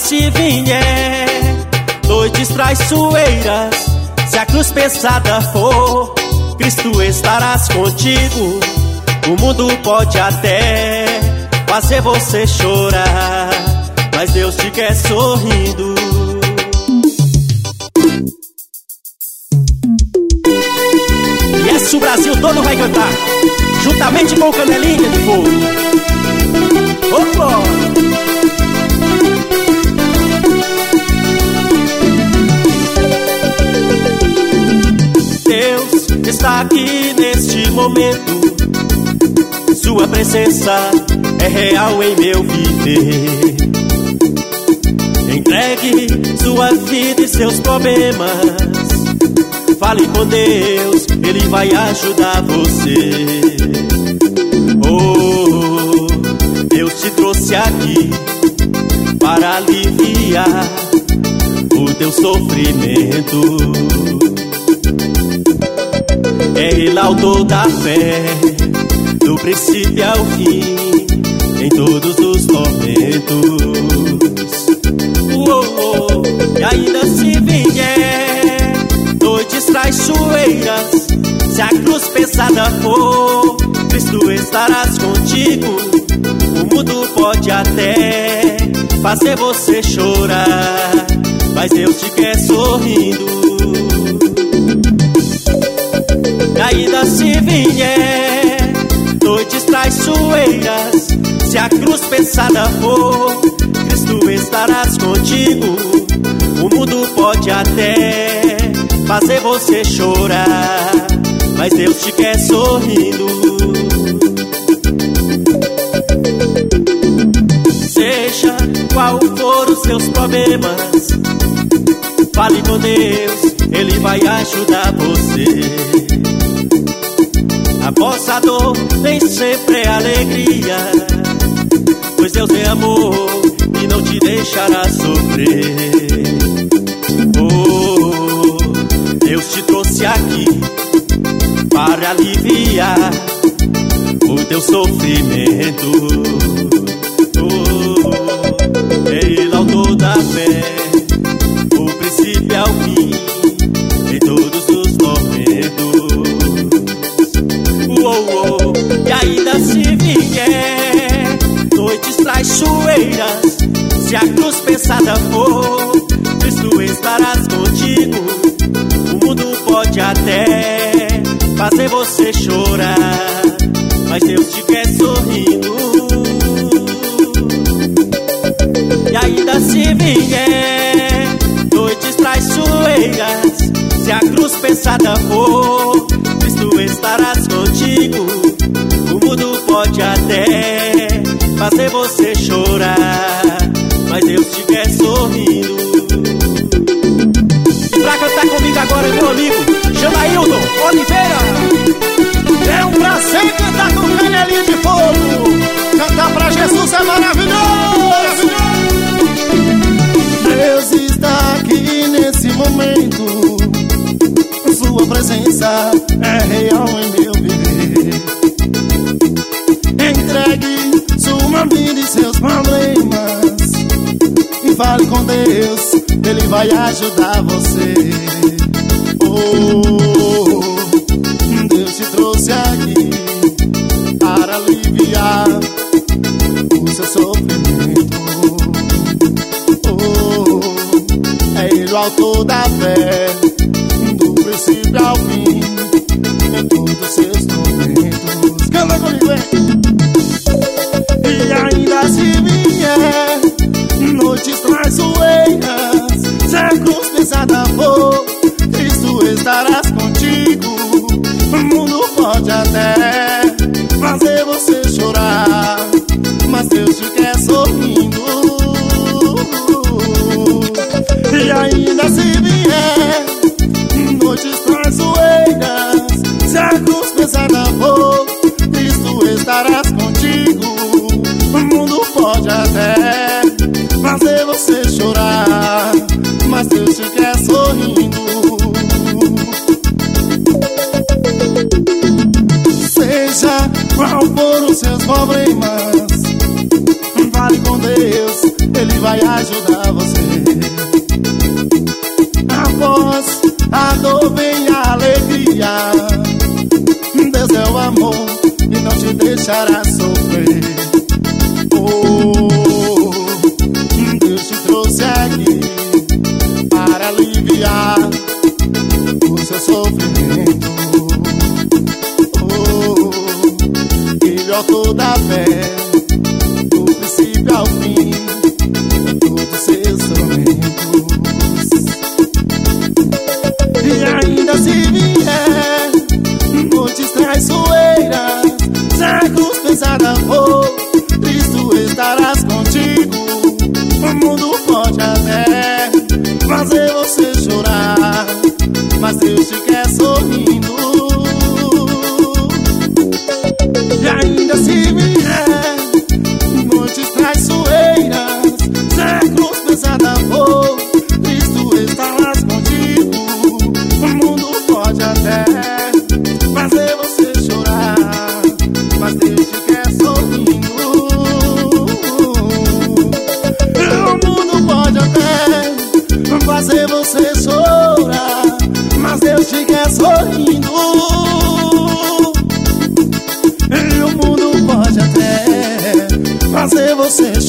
se vier noites traiçoeiras, se a cruz pesada for, Cristo estarás contigo. O mundo pode até fazer você chorar, mas Deus te quer sorrindo. E esse o Brasil todo vai cantar, juntamente com o Canelinha de Fogo. Opa! Deus está aqui neste momento, sua presença é real em meu viver. Entregue sua vida e seus problemas, fale com Deus, Ele vai ajudar você. Oh, Deus te trouxe aqui para aliviar o teu sofrimento. É Ele autor da fé, do princípio ao fim, em todos os momentos. E ainda se vier noites traiçoeiras, se a cruz pesada for, Cristo estarás contigo. O mundo pode até fazer você chorar, mas Deus te quer sorrindo. E ainda se vier noites traiçoeiras, se a cruz pesada for, Cristo estarás contigo. O mundo pode até fazer você chorar, mas Deus te quer sorrindo. Seja qual for os seus problemas, fale com Deus, Ele vai ajudar você. A vossa dor nem sempre é alegria, pois Deus é amor e não te deixará sofrer. Oh, Deus te trouxe aqui para aliviar o teu sofrimento. Oh, é Ele autor da fé, do princípio ao fim, em todos os momentos. E ainda se vier noites traiçoeiras, se a cruz pesada for, Cristo estarás contigo. O mundo pode até fazer você chorar, mas Deus te quer sorrindo. E ainda se vier noites traiçoeiras, se a cruz pesada for, Cristo estarás contigo. O mundo pode até fazer você chorar, mas Deus te quer sorrindo. E pra cantar comigo agora, meu amigo Janailton Oliveira. É um prazer cantar com Canelinha de Fogo. Cantar pra Jesus é maravilhoso. Deus está aqui nesse momento, sua presença é real em meu viver. Entregue sua vida e seus problemas, e fale com Deus, Ele vai ajudar você. Oh, Deus te trouxe aqui para aliviar o seu sofrimento. Oh, é Ele o autor da fé, do princípio ao fim, em todos os seus momentos. Canta comigo, hein? E ainda se vier noites traiçoeiras, se a cruz pesada for, Cristo estarás contigo. O mundo pode até fazer você chorar, mas Deus te quer sorrindo. E ainda se vier noites traiçoeiras, se a cruz pesada for, Cristo estarás contigo. O mundo pode até fazer você chorar, mas Deus te quer sorrindo. Seja qual for os seus problemas, fale com Deus, Ele Ele vai ajudar você. Após a dor vem a alegria. Deus é o amor e não te deixará sofrer. Oh, Deus te trouxe aqui para aliviar o seu sofrimento. Oh, Ele é o autor da fé, do princípio ao fim, em todos os seus tormentos. E ainda se vier noites traiçoeiras, séculos pesadas por Cristo, estarás contigo. O mundo pode até fazer você chorar, mas Deus te quer sorrindo. E ainda se vier noites traiçoeiras, séculos pesadas por Cristo, estarás contigo. O mundo pode até fazer você chorar, mas Deus te quer sorrindo. O mundo pode até fazer você chorar, mas Deus te quer sorrindo. E o mundo pode até fazer você